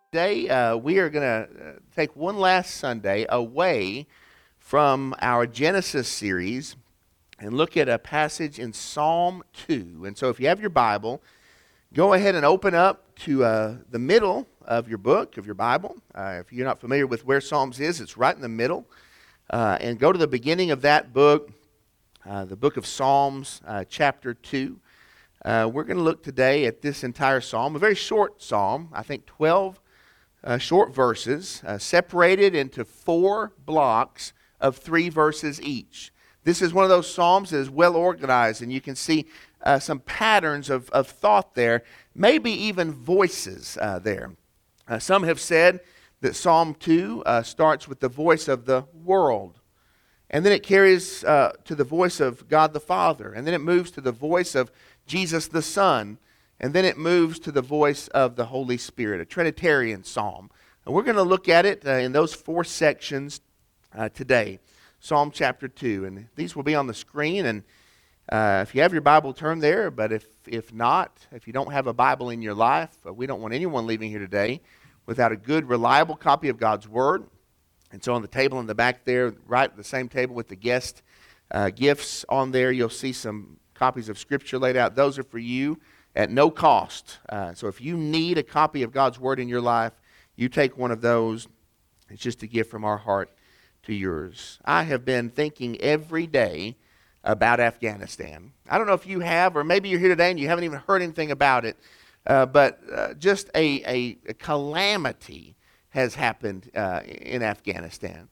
Today, we are going to take one last Sunday away from our Genesis series and look at a passage in Psalm 2. And so if you have your Bible, go ahead and open up to the middle of your book, of your Bible. If you're not familiar with where Psalms is, it's right in the middle. And go to the beginning of that book, the book of Psalms, chapter 2. We're going to look today at this entire psalm, a very short psalm, I think 12 short verses, separated into 4 blocks of 3 verses each. This is one of those psalms that is well organized, and you can see some patterns of thought there, maybe even voices there. Some have said that Psalm 2 starts with the voice of the world, and then it carries to the voice of God the Father, and then it moves to the voice of Jesus the Son, and then it moves to the voice of the Holy Spirit, a Trinitarian psalm. And we're going to look at it in those 4 sections today, Psalm chapter 2. And these will be on the screen, and if you have your Bible, turn there. But if not, if you don't have a Bible in your life, we don't want anyone leaving here today without a good, reliable copy of God's Word. And so on the table in the back there, right at the same table with the guest gifts on there, you'll see some copies of Scripture laid out. Those are for you at no cost. So if you need a copy of God's Word in your life, you take one of those. It's just a gift from our heart to yours. I have been thinking every day about Afghanistan. I don't know if you have, or maybe you're here today and you haven't even heard anything about it, but just a calamity has happened in Afghanistan.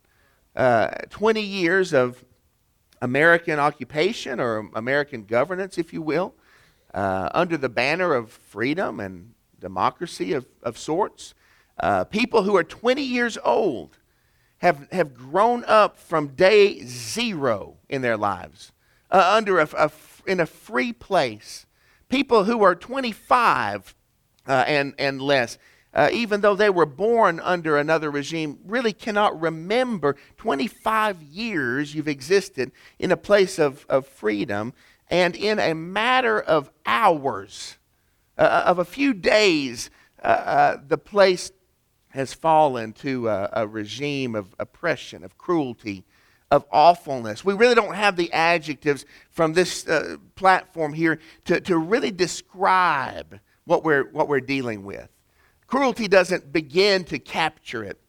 20 years of American occupation, or American governance, if you will, under the banner of freedom and democracy of sorts. People who are 20 years old have grown up from day 0 in their lives, in a free place. People who are 25 and less, even though they were born under another regime, really cannot remember 25 years you've existed in a place of freedom. And in a matter of hours, of a few days, the place has fallen to a regime of oppression, of cruelty, of awfulness. We really don't have the adjectives from this platform here to really describe what we're dealing with. Cruelty doesn't begin to capture it.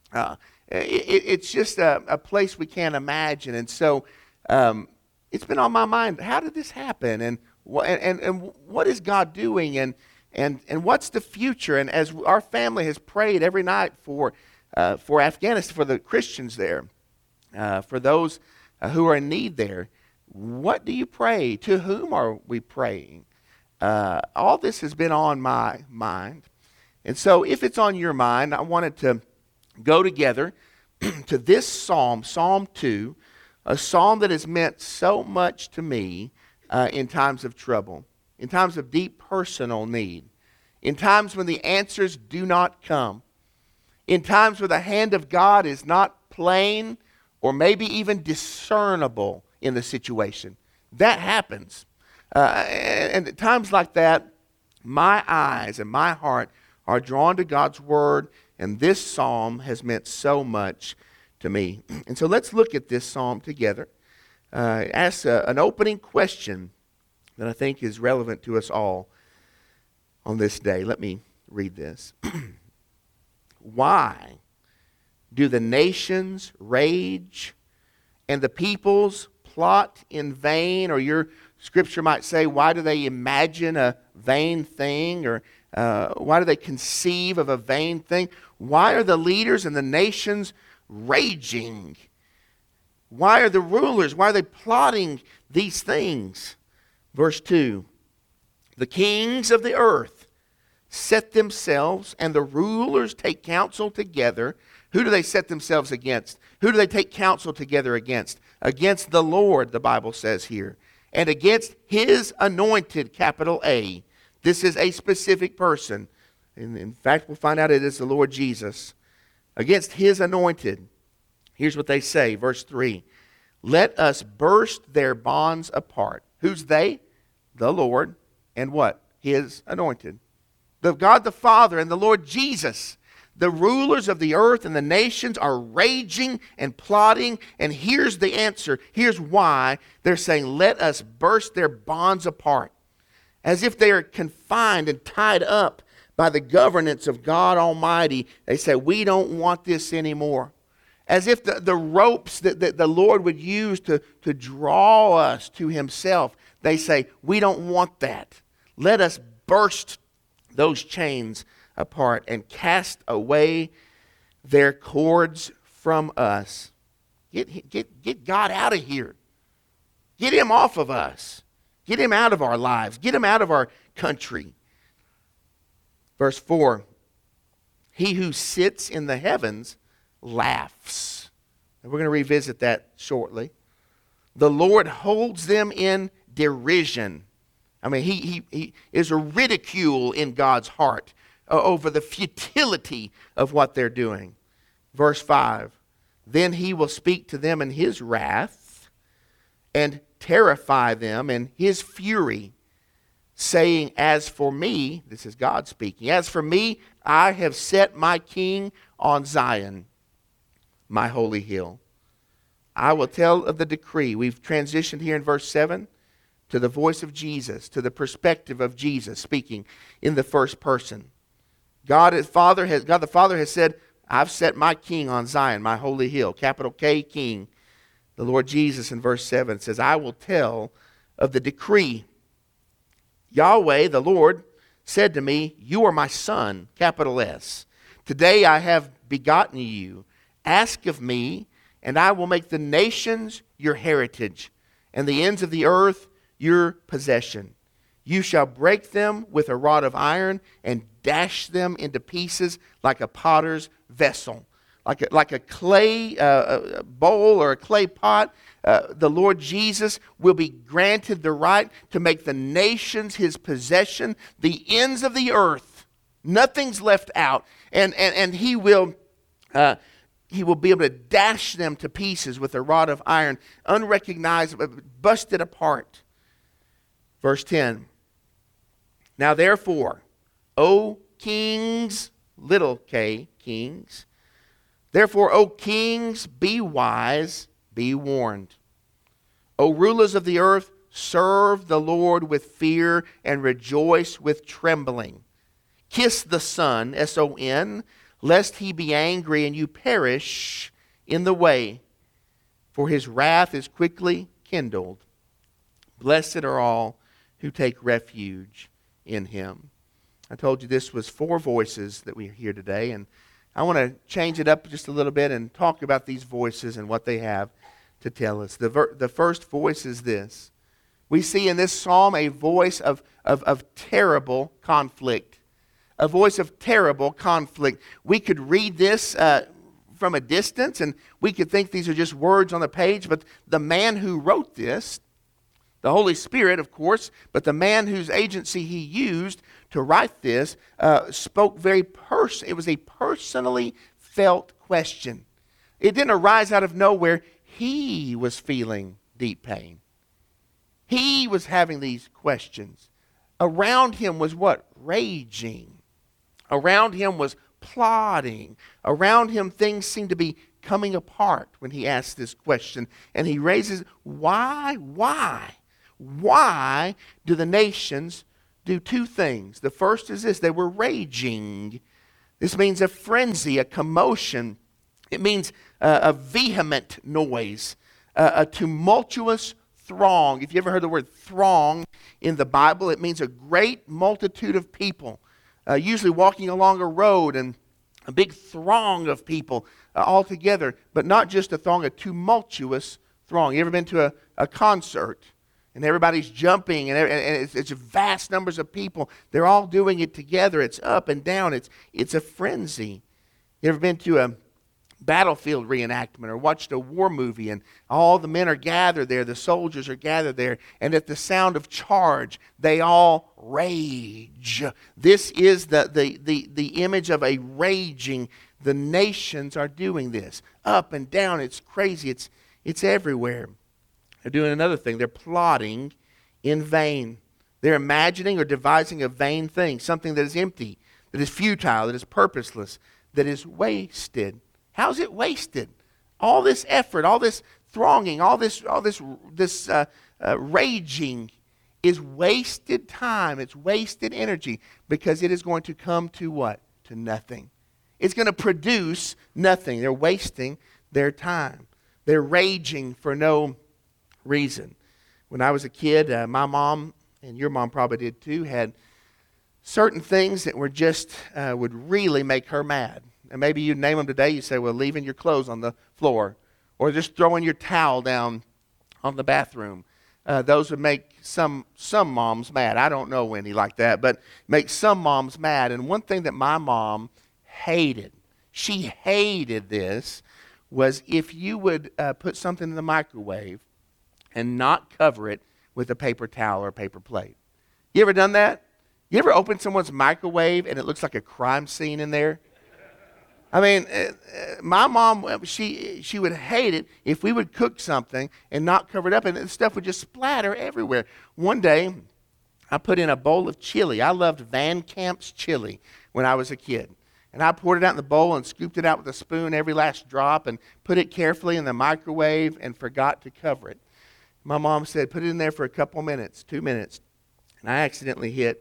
It's just a place we can't imagine. And so it's been on my mind, how did this happen? And what is God doing? And what's the future? And as our family has prayed every night for Afghanistan, for the Christians there, for those who are in need there, what do you pray? To whom are we praying? All this has been on my mind. And so if it's on your mind, I wanted to go together to this psalm, Psalm 2, a psalm that has meant so much to me in times of trouble, in times of deep personal need, in times when the answers do not come, in times where the hand of God is not plain or maybe even discernible in the situation. That happens. And at times like that, my eyes and my heart are drawn to God's Word, and this psalm has meant so much to me. And so let's look at this psalm together. Ask an opening question that I think is relevant to us all on this day. Let me read this. Why do the nations rage and the peoples plot in vain? Or your scripture might say, why do they imagine a vain thing? Or why do they conceive of a vain thing? Why are the leaders and the nations raging? Why are the rulers, why are they plotting these things? Verse 2, the kings of the earth set themselves, and the rulers take counsel together. Who do they set themselves against? Who do they take counsel together against? Against the Lord, the Bible says here, and against His anointed, capital A. This is a specific person. And in fact, we'll find out it is the Lord Jesus. Against His anointed. Here's what they say, verse 3. Let us burst their bonds apart. Who's they? The Lord and what? His anointed. The God the Father and the Lord Jesus. The rulers of the earth and the nations are raging and plotting. And here's the answer. Here's why. They're saying, let us burst their bonds apart. As if they are confined and tied up by the governance of God Almighty. They say, we don't want this anymore. As if the ropes that the Lord would use to draw us to himself, they say, we don't want that. Let us burst those chains apart and cast away their cords from us. Get God out of here. Get him off of us. Get him out of our lives. Get him out of our country. Verse 4, he who sits in the heavens laughs. And we're going to revisit that shortly. The Lord holds them in derision. I mean, he is a ridicule in God's heart over the futility of what they're doing. Verse 5, then he will speak to them in his wrath and terrify them in his fury, saying, as for me, this is God speaking, as for me, I have set my king on Zion, my holy hill. I will tell of the decree. We've transitioned here in verse 7 to the voice of Jesus, to the perspective of Jesus speaking in the first person. God the Father has said, I've set my king on Zion, my holy hill, capital K, king. The Lord Jesus in verse 7 says, I will tell of the decree. Yahweh, the Lord, said to me, you are my son, capital S. Today I have begotten you. Ask of me, and I will make the nations your heritage, and the ends of the earth your possession. You shall break them with a rod of iron, and dash them into pieces like a potter's vessel. Like a clay bowl or a clay pot, the Lord Jesus will be granted the right to make the nations his possession, the ends of the earth. Nothing's left out. And he will be able to dash them to pieces with a rod of iron, unrecognizable, busted apart. Verse 10. Now therefore, O kings, little k, kings, therefore, O kings, be wise, be warned. O rulers of the earth, serve the Lord with fear and rejoice with trembling. Kiss the Son, S-O-N, lest he be angry and you perish in the way, for his wrath is quickly kindled. Blessed are all who take refuge in him. I told you this was 4 voices that we hear today, and I want to change it up just a little bit and talk about these voices and what they have to tell us. The first voice is this. We see in this psalm a voice of terrible conflict. A voice of terrible conflict. We could read this from a distance and we could think these are just words on the page, but the man who wrote this, the Holy Spirit, of course, but the man whose agency he used to write this spoke it was a personally felt question. It didn't arise out of nowhere. He was feeling deep pain. He was having these questions. Around him was what? Raging. Around him was plotting. Around him things seemed to be coming apart when he asked this question. And he raises, why? Why do the nations do 2 things? The first is this: they were raging. This means a frenzy, a commotion. It means a vehement noise, a tumultuous throng. If you ever heard the word throng in the Bible, it means a great multitude of people, usually walking along a road, and a big throng of people all together, but not just a throng, a tumultuous throng. You ever been to a concert? And everybody's jumping, and it's vast numbers of people. They're all doing it together. It's up and down. It's a frenzy. You ever been to a battlefield reenactment or watched a war movie, and all the men are gathered there, the soldiers are gathered there, and at the sound of charge, they all rage. This is the image of a raging. The nations are doing this. Up and down. It's crazy. It's everywhere. They're doing another thing. They're plotting in vain. They're imagining or devising a vain thing, something that is empty, that is futile, that is purposeless. that is wasted. How's it wasted? All this effort, all this thronging, all this raging is wasted time. It's wasted energy because it is going to come to what? To nothing. It's going to produce nothing. They're wasting their time. They're raging for no reason. When I was a kid, my mom, and your mom probably did too, had certain things that were just would really make her mad. And maybe you name them today. You say, well, leaving your clothes on the floor, or just throwing your towel down on the bathroom. Those would make some moms mad. I don't know any like that, but make some moms mad. And one thing that my mom hated, she hated this, was if you would put something in the microwave and not cover it with a paper towel or a paper plate. You ever done that? You ever opened someone's microwave and it looks like a crime scene in there? I mean, my mom, she would hate it if we would cook something and not cover it up, and the stuff would just splatter everywhere. One day, I put in a bowl of chili. I loved Van Camp's chili when I was a kid. And I poured it out in the bowl and scooped it out with a spoon, every last drop, and put it carefully in the microwave and forgot to cover it. My mom said, put it in there for a couple minutes, 2 minutes. And I accidentally hit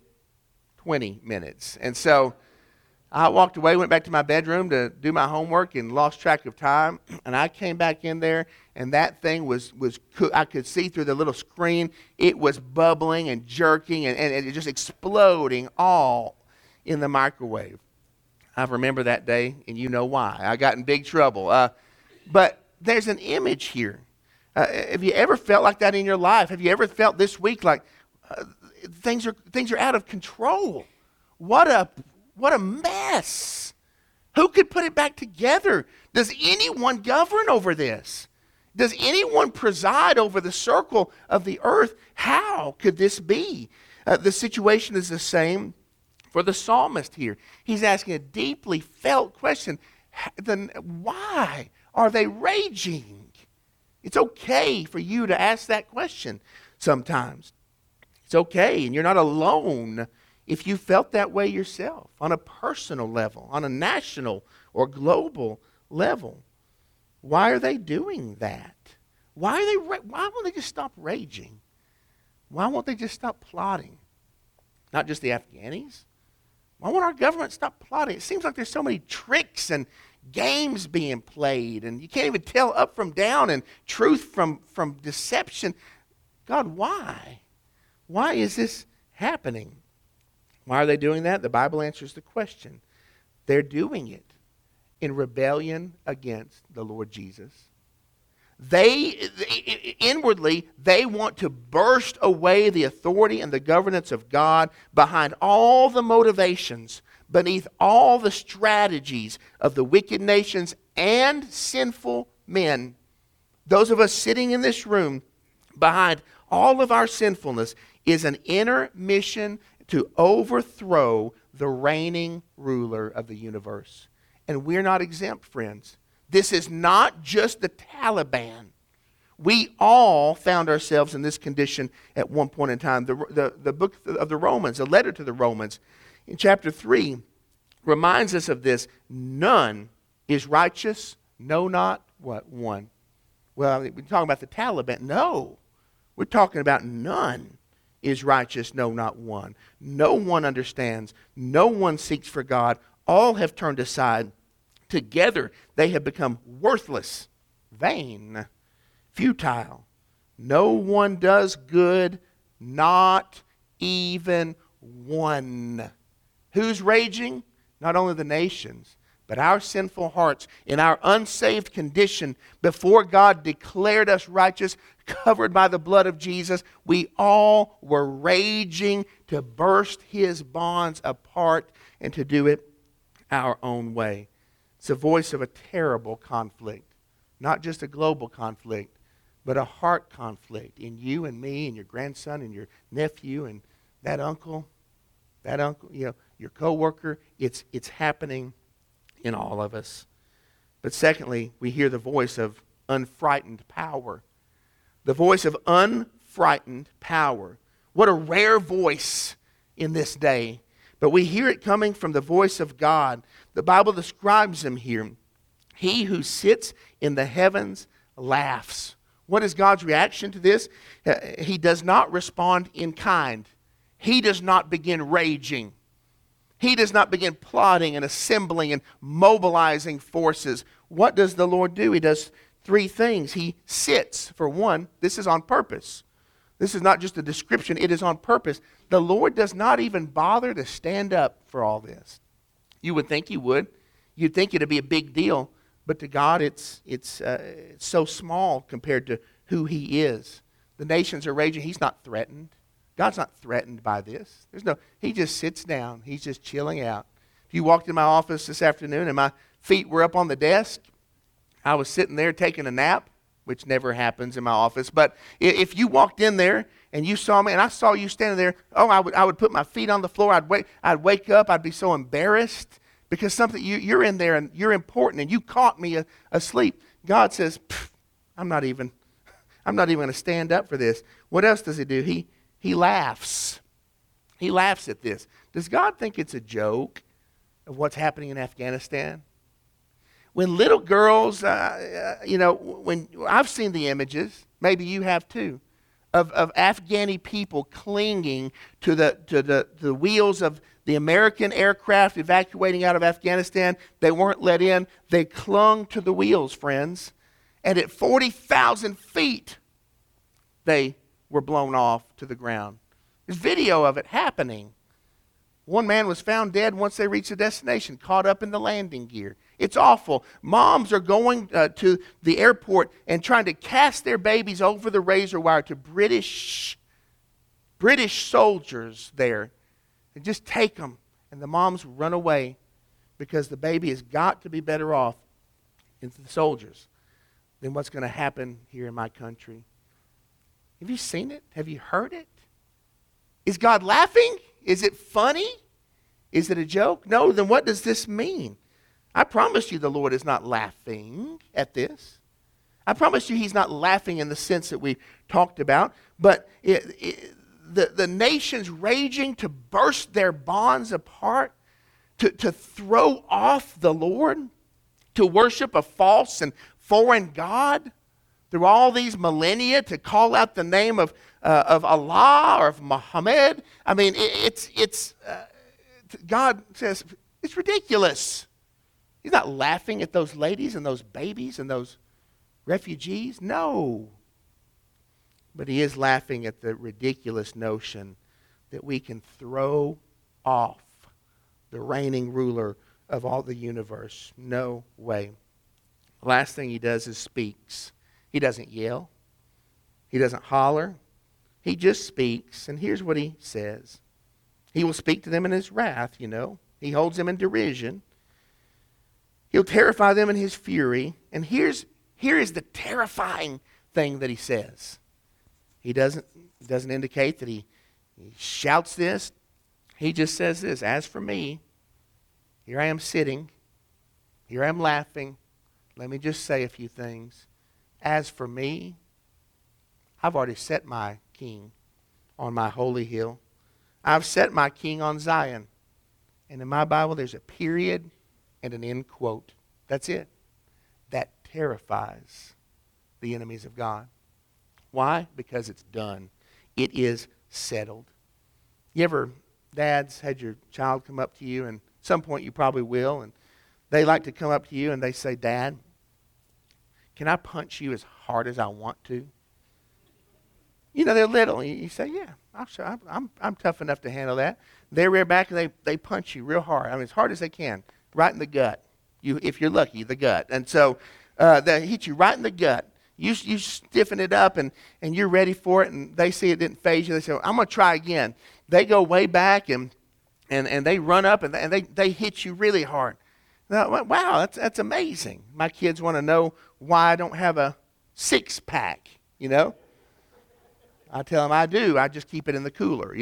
20 minutes. And so I walked away, went back to my bedroom to do my homework, and lost track of time. And I came back in there, and that thing was I could see through the little screen. It was bubbling and jerking and it just exploding all in the microwave. I remember that day, and you know why. I got in big trouble. But there's an image here. Have you ever felt like that in your life? Have you ever felt this week like things are out of control? What a mess. Who could put it back together? Does anyone govern over this? Does anyone preside over the circle of the earth? How could this be? The situation is the same for the psalmist here. He's asking a deeply felt question. Then why are they raging? It's okay for you to ask that question sometimes. It's okay, and you're not alone if you felt that way yourself on a personal level, on a national or global level. Why are they doing that? Why won't they just stop raging? Why won't they just stop plotting? Not just the Afghanis. Why won't our government stop plotting? It seems like there's so many tricks and games being played, and you can't even tell up from down and truth from deception. God, why? Why is this happening? Why are they doing that? The Bible answers the question. They're doing it in rebellion against the Lord Jesus. Inwardly, they want to burst away the authority and the governance of God behind all the motivations, beneath all the strategies of the wicked nations and sinful men. Those of us sitting in this room, behind all of our sinfulness is an inner mission to overthrow the reigning ruler of the universe. And we're not exempt, friends. This is not just the Taliban. We all found ourselves in this condition at one point in time. The book of the Romans, the letter to the Romans, in chapter 3, reminds us of this. None is righteous, no, not what? One. Well, we're talking about the Taliban. No, we're talking about none is righteous, no, not one. No one understands. No one seeks for God. All have turned aside. Together they have become worthless, vain, futile. No one does good, not even one. Who's raging? Not only the nations, but our sinful hearts in our unsaved condition before God declared us righteous, covered by the blood of Jesus. We all were raging to burst his bonds apart and to do it our own way. It's the voice of a terrible conflict, not just a global conflict, but a heart conflict in you and me and your grandson and your nephew and that uncle, your coworker. It's happening in all of us. But secondly, we hear the voice of unfrightened power. The voice of unfrightened power. What a rare voice in this day. but we hear it coming from the voice of God. The Bible describes him here. He who sits in the heavens laughs. What is God's reaction to this? He does not respond in kind. He does not begin raging. He does not begin plotting and assembling and mobilizing forces. What does the Lord do? He does three things. He sits. For one, this is on purpose. This is not just a description. It is on purpose. The Lord does not even bother to stand up for all this. You would think he would. You'd think it'd be a big deal. But to God, it's so small compared to who he is. The nations are raging. He's not threatened. God's not threatened by this. He just sits down. He's just chilling out. If you walked in my office this afternoon and my feet were up on the desk, I was sitting there taking a nap, which never happens in my office. But if you walked in there and you saw me and I saw you standing there, I would put my feet on the floor. I'd wake up. I'd be so embarrassed because you're in there and you're important and you caught me asleep. God says, I'm not even going to stand up for this. What else does he do? He laughs. He laughs at this. Does God think it's a joke of what's happening in Afghanistan? When little girls, when I've seen the images, maybe you have too, of Afghani people clinging to the wheels of the American aircraft evacuating out of Afghanistan. They weren't let in. They clung to the wheels, friends. And at 40,000 feet, they were blown off to the ground. There's video of it happening. One man was found dead once they reached the destination, caught up in the landing gear. It's awful. Moms are going to the airport and trying to cast their babies over the razor wire to British soldiers there. And just take them. And the moms run away because the baby has got to be better off into the soldiers than what's going to happen here in my country. Have you seen it? Have you heard it? Is God laughing? Is it funny? Is it a joke? No, then what does this mean? I promise you the Lord is not laughing at this. I promise you he's not laughing in the sense that we talked about, but the nations raging to burst their bonds apart, to throw off the Lord, to worship a false and foreign God, through all these millennia, to call out the name of Allah or of Muhammad. I mean, God says, it's ridiculous. He's not laughing at those ladies and those babies and those refugees. No. But he is laughing at the ridiculous notion that we can throw off the reigning ruler of all the universe. No way. The last thing he does is speaks. He doesn't yell. He doesn't holler. He just speaks. And here's what he says. He will speak to them in his wrath, He holds them in derision. He'll terrify them in his fury. And here is the terrifying thing that he says. He doesn't indicate that he shouts this. He just says this. As for me, here I am sitting. Here I am laughing. Let me just say a few things. As for me, I've already set my king on my holy hill. I've set my king on Zion. And in my Bible, there's a period and an end quote. That's it. That terrifies the enemies of God. Why? Because it's done. It is settled. You ever, dads, had your child come up to you, and at some point you probably will, and they like to come up to you and they say, Dad, can I punch you as hard as I want to? They're little. You say, yeah, I'm tough enough to handle that. They rear back and they punch you real hard. I mean, as hard as they can, right in the gut. If you're lucky, the gut. And so they hit you right in the gut. You stiffen it up and you're ready for it, and they see it didn't faze you. They say, well, I'm going to try again. They go way back and they run up and they hit you really hard. Now, wow, that's amazing. My kids want to know why I don't have a six-pack, I tell them I do. I just keep it in the cooler,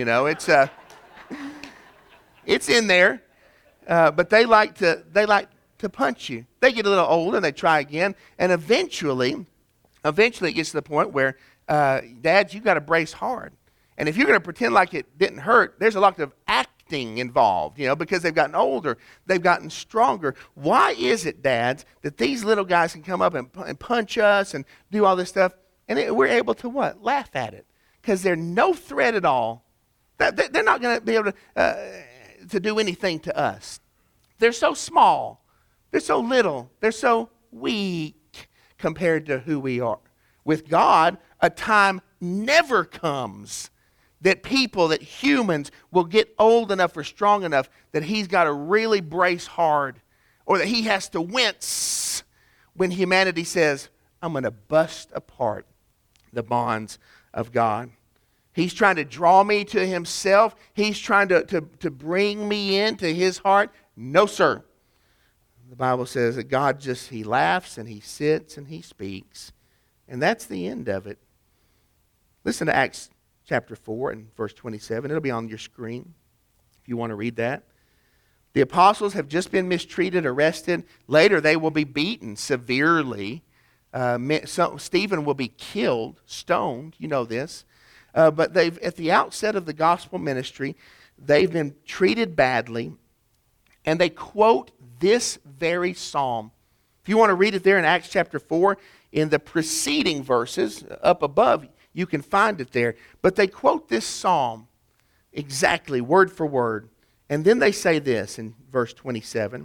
It's in there, but they like to punch you. They get a little older and they try again, and eventually it gets to the point where, Dads, you got to brace hard. And if you're going to pretend like it didn't hurt, there's a lot of acting involved, because they've gotten older, they've gotten stronger. Why is it, dads, that these little guys can come up and punch us and do all this stuff, and we're able to what? Laugh at it. Because they're no threat at all. They're not going to be able to do anything to us. They're so small. They're so little. They're so weak compared to who we are. With God, a time never comes that humans will get old enough or strong enough that he's got to really brace hard, or that he has to wince when humanity says, I'm going to bust apart the bonds of God. He's trying to draw me to himself. He's trying to bring me into his heart. No, sir. The Bible says that God he laughs and he sits and he speaks. And that's the end of it. Listen to Acts chapter 4 and verse 27. It'll be on your screen if you want to read that. The apostles have just been mistreated, arrested. Later they will be beaten severely. Stephen will be killed, stoned. You know this. But at the outset of the gospel ministry, they've been treated badly, and they quote this very psalm. If you want to read it there in Acts chapter 4, in the preceding verses up above, you can find it there. But they quote this psalm exactly, word for word. And then they say this in verse 27.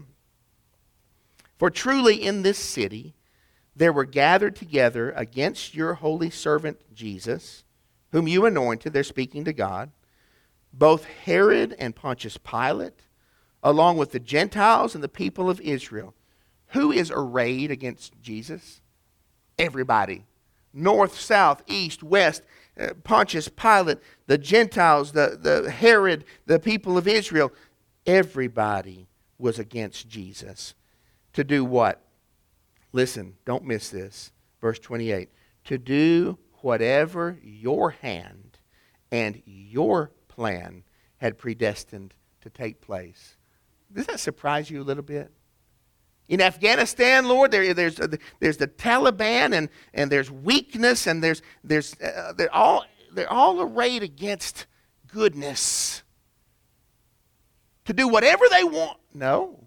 For truly in this city there were gathered together against your holy servant Jesus, whom you anointed, they're speaking to God, both Herod and Pontius Pilate, along with the Gentiles and the people of Israel. Who is arrayed against Jesus? Everybody. North, south, east, west, Pontius Pilate, the Gentiles, the Herod, the people of Israel. Everybody was against Jesus. To do what? Listen, don't miss this. Verse 28. To do whatever your hand and your plan had predestined to take place. Does that surprise you a little bit? In Afghanistan, Lord, there's the Taliban, and there's weakness, and they're all arrayed against goodness. To do whatever they want. No.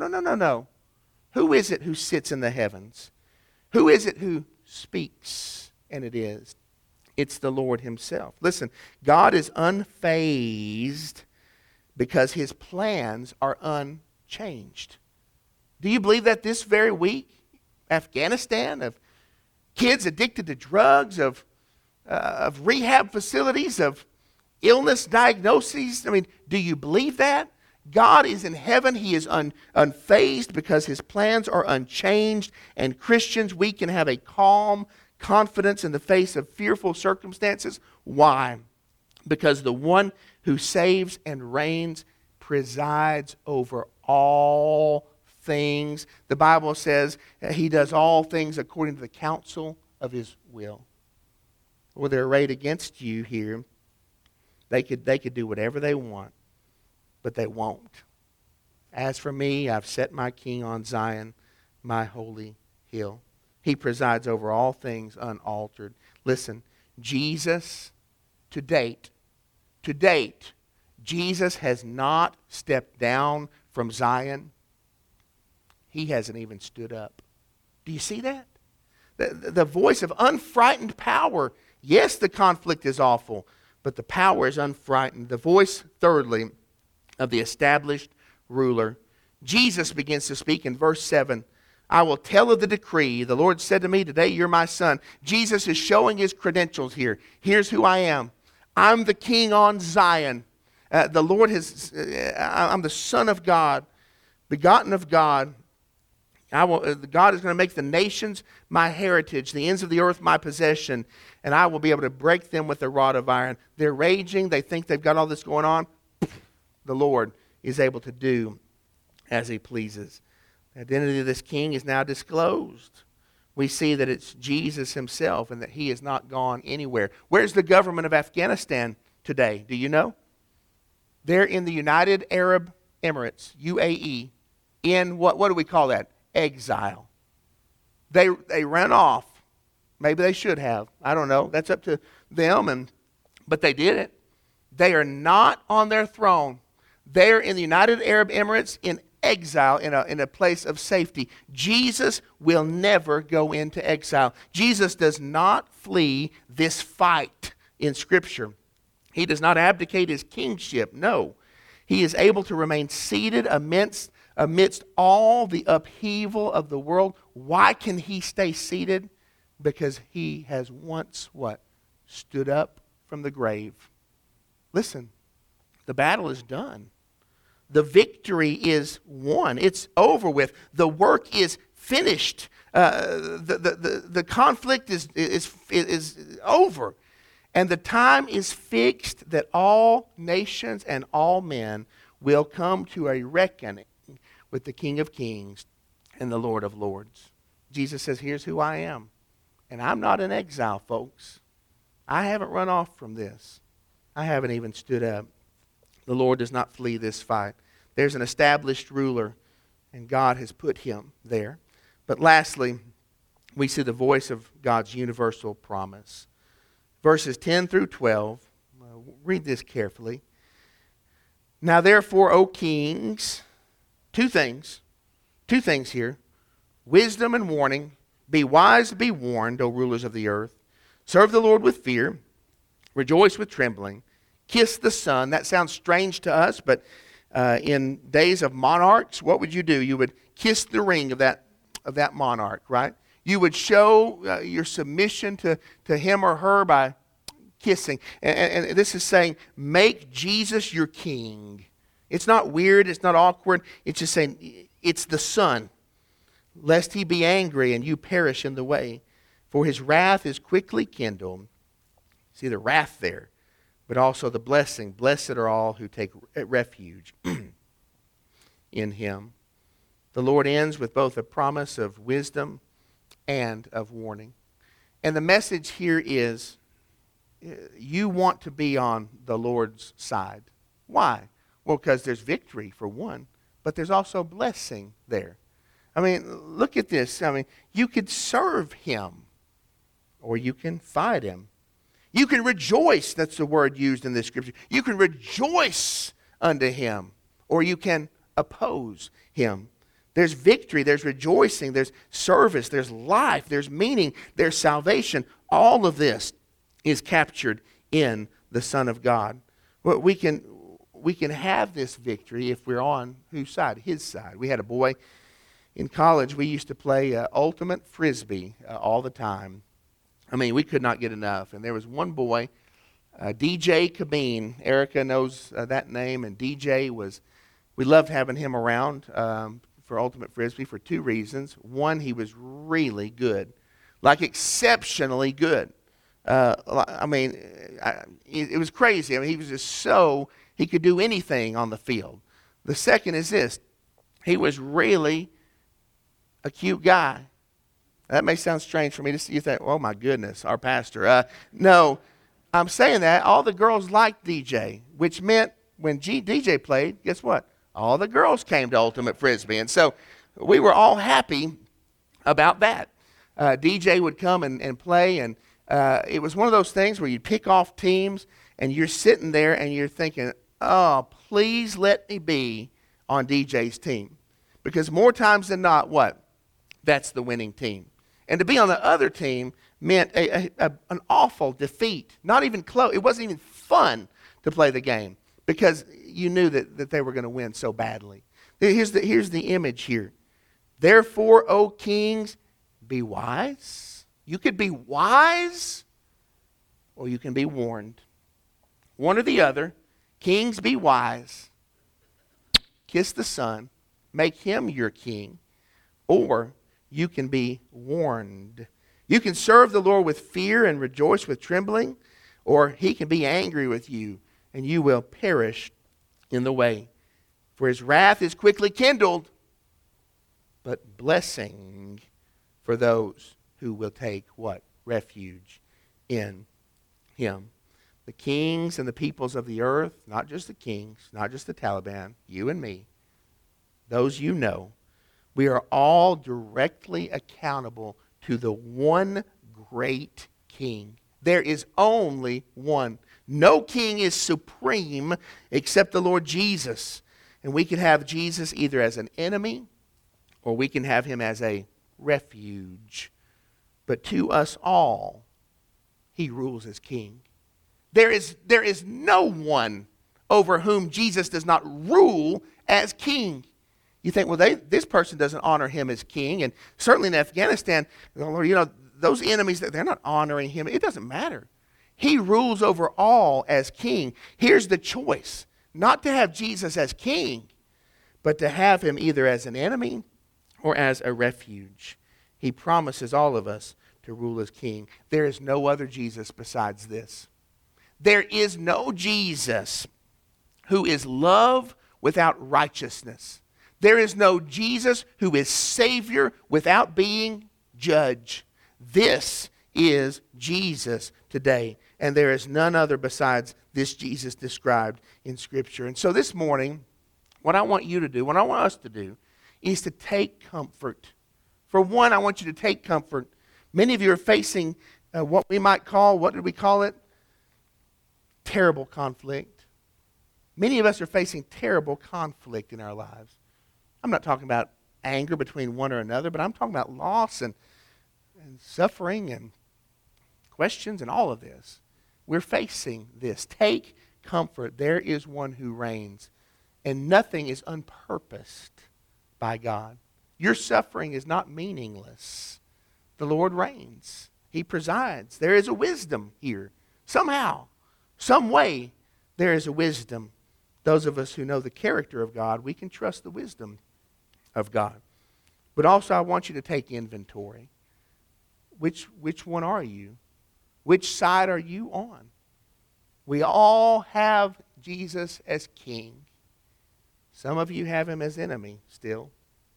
Who is it who sits in the heavens? Who is it who speaks? And it is. It's the Lord himself. Listen, God is unfazed because his plans are unchanged. Do you believe that this very week, Afghanistan, of kids addicted to drugs, of rehab facilities, of illness diagnoses? Do you believe that? God is in heaven. He is unfazed because his plans are unchanged. And Christians, we can have a calm confidence in the face of fearful circumstances. Why? Because the one who saves and reigns presides over all things. The Bible says he does all things according to the counsel of his will. Well, they're arrayed against you here. They could do whatever they want, but they won't. As for me, I've set my king on Zion, my holy hill. He presides over all things unaltered. Listen, Jesus, to date, Jesus has not stepped down from Zion. He hasn't even stood up. Do you see that? The voice of unfrightened power. Yes, the conflict is awful, but the power is unfrightened. The voice, thirdly, of the established ruler. Jesus begins to speak in verse 7. I will tell of the decree. The Lord said to me, today you're my son. Jesus is showing his credentials here. Here's who I am. I'm the king on Zion. The Lord I'm the Son of God, begotten of God. God is going to make the nations my heritage, the ends of the earth my possession, and I will be able to break them with a rod of iron. They're raging. They think they've got all this going on. The Lord is able to do as he pleases. The identity of this king is now disclosed. We see that it's Jesus himself and that he has not gone anywhere. Where's the government of Afghanistan today? Do you know? They're in the United Arab Emirates, UAE, in what do we call that? Exile. They ran off. Maybe they should have. I don't know. That's up to them. But they did it. They are not on their throne. there in the United Arab Emirates in exile, in a place of safety. Jesus will never go into exile. Jesus does not flee this fight in Scripture. He does not abdicate his kingship. No. He is able to remain seated amidst all the upheaval of the world. Why can he stay seated? Because he has once what? Stood up from the grave. Listen, the battle is done. The victory is won. It's over with. The work is finished. The conflict is over. And the time is fixed that all nations and all men will come to a reckoning with the King of Kings and the Lord of Lords. Jesus says, here's who I am. And I'm not in exile, folks. I haven't run off from this. I haven't even stood up. The Lord does not flee this fight. There's an established ruler, and God has put him there. But lastly, we see the voice of God's universal promise. Verses 10 through 12, read this carefully. Now therefore, O kings, two things here, wisdom and warning. Be wise, be warned, O rulers of the earth. Serve the Lord with fear. Rejoice with trembling. Kiss the Son. That sounds strange to us, but in days of monarchs, what would you do? You would kiss the ring of that monarch, right? You would show your submission to him or her by kissing. And this is saying, make Jesus your king. It's not weird. It's not awkward. It's just saying, it's the Son. Lest he be angry and you perish in the way. For his wrath is quickly kindled. See the wrath there, but also the blessing. Blessed are all who take refuge in him. The Lord ends with both a promise of wisdom and of warning. And the message here is, you want to be on the Lord's side. Why? Well, because there's victory for one, but there's also blessing there. I mean, look at this. I mean, you could serve him, or you can fight him. You can rejoice, that's the word used in this scripture. You can rejoice unto him, or you can oppose him. There's victory, there's rejoicing, there's service, there's life, there's meaning, there's salvation. All of this is captured in the Son of God. Well, we can have this victory if we're on whose side? His side. We had a boy in college. We used to play ultimate frisbee all the time. I mean, we could not get enough. And there was one boy, DJ Cabine. Erica knows that name. And DJ we loved having him around for ultimate frisbee for two reasons. One, he was really good, like exceptionally good. I mean, it was crazy. I mean, he was just he could do anything on the field. The second is this. He was really a cute guy. That may sound strange for me to see. You think, oh my goodness, our pastor. No, I'm saying that all the girls liked DJ, which meant when DJ played, guess what? All the girls came to Ultimate Frisbee. And so we were all happy about that. DJ would come and play, and it was one of those things where you'd pick off teams, and you're sitting there and you're thinking, oh, please let me be on DJ's team. Because more times than not, what? That's the winning team. And to be on the other team meant an awful defeat. Not even close. It wasn't even fun to play the game because you knew that they were going to win so badly. Here's the image here. Therefore, O kings, be wise. You could be wise or you can be warned. One or the other. Kings, be wise. Kiss the Son. Make him your king. Or you can be warned. You can serve the Lord with fear and rejoice with trembling, or he can be angry with you, and you will perish in the way. For his wrath is quickly kindled, but blessing for those who will take what? Refuge in him. The kings and the peoples of the earth, not just the kings, not just the Taliban, you and me, those you know, we are all directly accountable to the one great king. There is only one. No king is supreme except the Lord Jesus. And we can have Jesus either as an enemy or we can have him as a refuge. But to us all, he rules as king. There is no one over whom Jesus does not rule as king. You think, well, this person doesn't honor him as king. And certainly in Afghanistan, those enemies, they're not honoring him. It doesn't matter. He rules over all as king. Here's the choice. Not to have Jesus as king, but to have him either as an enemy or as a refuge. He promises all of us to rule as king. There is no other Jesus besides this. There is no Jesus who is love without righteousness. There is no Jesus who is Savior without being judge. This is Jesus today. And there is none other besides this Jesus described in Scripture. And so this morning, what I want you to do, what I want us to do, is to take comfort. For one, I want you to take comfort. Many of you are facing what we might call, what did we call it? Terrible conflict. Many of us are facing terrible conflict in our lives. I'm not talking about anger between one or another, but I'm talking about loss and suffering and questions and all of this. We're facing this. Take comfort. There is one who reigns, and nothing is unpurposed by God. Your suffering is not meaningless. The Lord reigns. He presides. There is a wisdom here. Somehow, some way, there is a wisdom. Those of us who know the character of God, we can trust the wisdom of God. But also, I want you to take inventory. Which one are you? Which side are you on? We all have Jesus as king. Some of you have him as enemy still.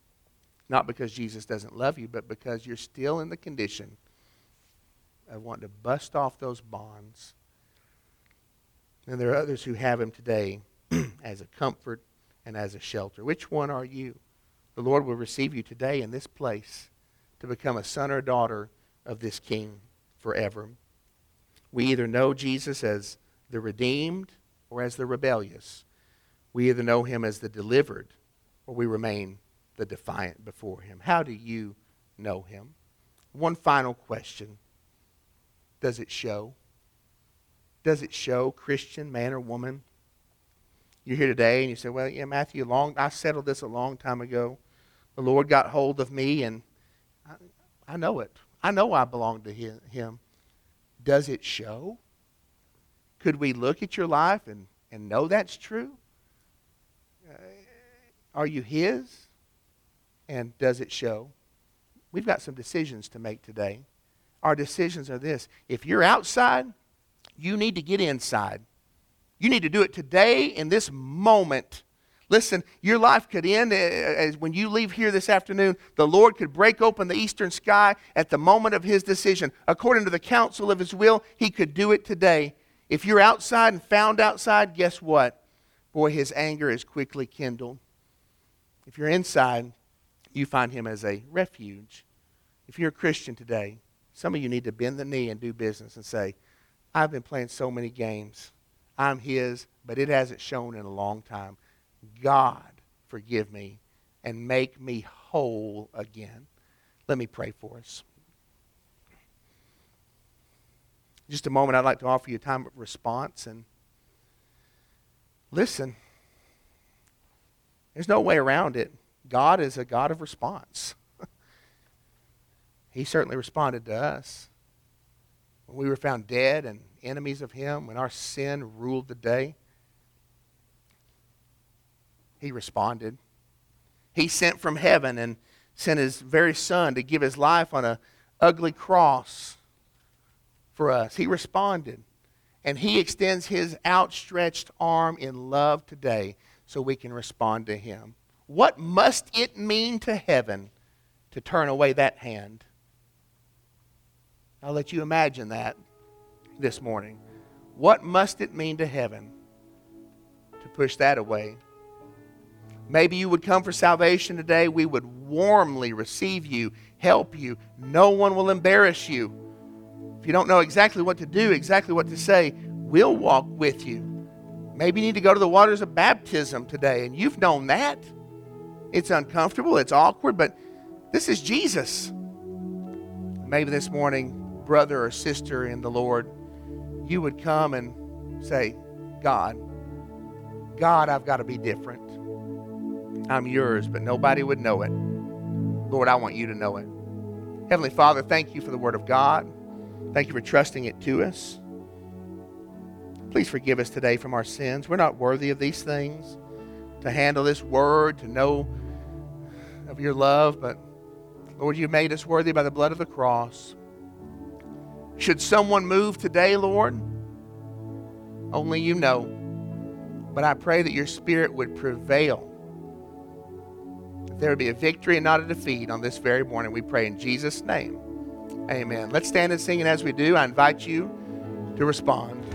Not because Jesus doesn't love you, but because you're still in the condition of wanting to bust off those bonds. And there are others who have him today as a comfort and as a shelter. Which one are you? The Lord will receive you today in this place to become a son or daughter of this king forever. We either know Jesus as the redeemed or as the rebellious. We either know him as the delivered or we remain the defiant before him. How do you know him? One final question. Does it show? Does it show, Christian, man or woman? You're here today and you say, well, yeah, Matthew, I settled this a long time ago. The Lord got hold of me and I know it. I know I belong to him. Does it show? Could we look at your life and know that's true? Are you his? And does it show? We've got some decisions to make today. Our decisions are this. If you're outside, you need to get inside. You need to do it today in this moment. Listen, your life could end as when you leave here this afternoon. The Lord could break open the eastern sky at the moment of his decision. According to the counsel of his will, he could do it today. If you're outside and found outside, guess what? Boy, his anger is quickly kindled. If you're inside, you find him as a refuge. If you're a Christian today, some of you need to bend the knee and do business and say, I've been playing so many games. I'm his, but it hasn't shown in a long time. God, forgive me and make me whole again. Let me pray for us. In just a moment, I'd like to offer you a time of response. And listen, there's no way around it. God is a God of response. He certainly responded to us. When we were found dead and enemies of him, when our sin ruled the day, he responded. He sent from heaven and sent his very son to give his life on an ugly cross for us. He responded. And he extends his outstretched arm in love today so we can respond to him. What must it mean to heaven to turn away that hand? I'll let you imagine that this morning. What must it mean to heaven to push that away? Maybe you would come for salvation today. We would warmly receive you, help you. No one will embarrass you. If you don't know exactly what to do, exactly what to say, we'll walk with you. Maybe you need to go to the waters of baptism today, and you've known that. It's uncomfortable, it's awkward, but this is Jesus. Maybe this morning, brother or sister in the Lord, you would come and say, God, I've got to be different. I'm yours, but nobody would know it. Lord, I want you to know it. Heavenly Father, thank you for the Word of God. Thank you for trusting it to us. Please forgive us today from our sins. We're not worthy of these things, to handle this Word, to know of your love, but Lord, you made us worthy by the blood of the cross. Should someone move today, Lord, only you know. But I pray that your Spirit would prevail. That there would be a victory and not a defeat on this very morning. We pray in Jesus' name. Amen. Let's stand and sing, and as we do, I invite you to respond.